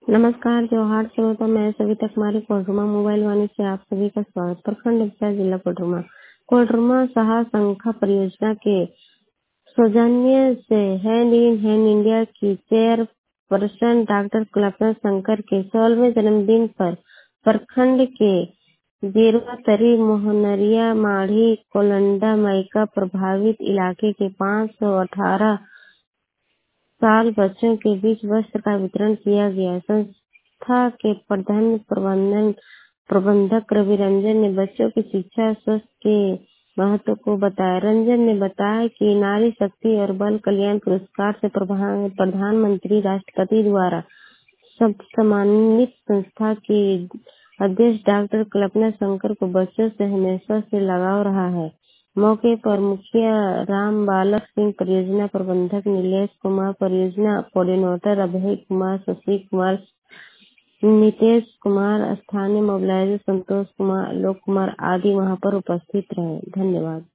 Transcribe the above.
नमस्कार, जोहार श्रोता। मैं सविता कुमारी कोडरमा मोबाइल वाणी से आप सभी का स्वागत। प्रखंड विकास जिला कोडरमा कोडरमा सहा शंखा परियोजना के सौजन्य से हैंड इन हैंड इंडिया की चेयरपर्सन डॉक्टर कल्पना शंकर के 16वें जन्मदिन पर प्रखंड के गेरुआ तरी, मोहनरिया, माढ़ी, कोलंडा, माइका प्रभावित इलाके के 518 साल बच्चों के बीच वस्त्र का वितरण किया गया। संस्था के प्रबंधक रवि रंजन ने बच्चों की शिक्षा स्वास्थ्य के महत्व को बताया। रंजन ने बताया कि नारी शक्ति और बाल कल्याण पुरस्कार से प्रधानमंत्री राष्ट्रपति द्वारा सम्मानित संस्था की अध्यक्ष डॉक्टर कल्पना शंकर को बच्चों से हमेशा से लगाव रहा है। मौके पर मुखिया राम बालक सिंह, परियोजना प्रबंधक नीलेश कुमार, परियोजना कोऑर्डिनेटर अभय कुमार, शशि कुमार, नितेश कुमार, स्थानीय मोबिलाइजर संतोष कुमार, आलोक कुमार आदि वहां पर उपस्थित रहे। धन्यवाद।